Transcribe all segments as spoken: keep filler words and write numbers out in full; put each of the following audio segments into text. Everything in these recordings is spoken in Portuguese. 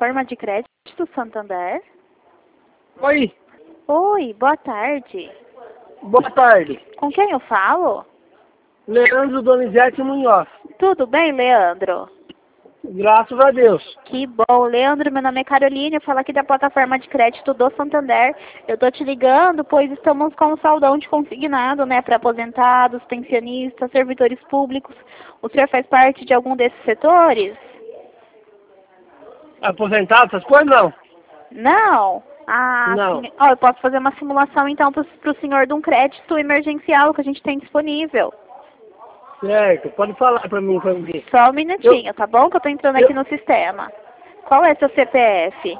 plataforma de crédito Santander? Oi, Oi, boa tarde. boa tarde. Com quem eu falo? Leandro Donizete Munhoz. Tudo bem, Leandro? Graças a Deus. Que bom, Leandro, meu nome é Caroline, eu falo aqui da plataforma de crédito do Santander. Eu tô te ligando, pois estamos com um saldão de consignado, né, para aposentados, pensionistas, servidores públicos. O senhor faz parte de algum desses setores? Aposentado, essas coisas não? Não? Ah, Não. sim. Ó, eu posso fazer uma simulação então para o senhor de um crédito emergencial que a gente tem disponível. Certo, pode falar pra mim, pra mim. Só um minutinho, Eu, tá bom? Que eu tô entrando eu, aqui no sistema. Qual é seu C P F?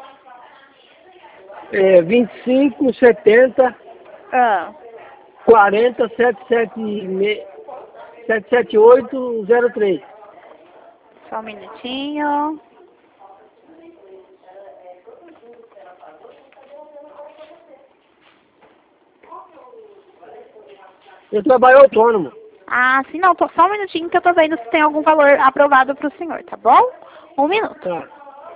é, vinte e cinco, setenta, Ah, quarenta, setenta e sete, sete sete oito, zero três. só um minutinho. Eu trabalho autônomo. Ah, sim, não, tô, só um minutinho que eu tô vendo se tem algum valor aprovado pro senhor, tá bom? Um minuto. Tá,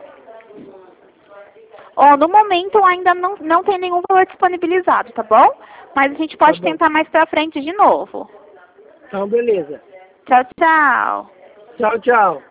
Ó, no momento ainda não, não tem nenhum valor disponibilizado, tá bom? Mas a gente tá pode bom. tentar mais pra frente de novo. Então, beleza. Tchau, tchau. Tchau, tchau.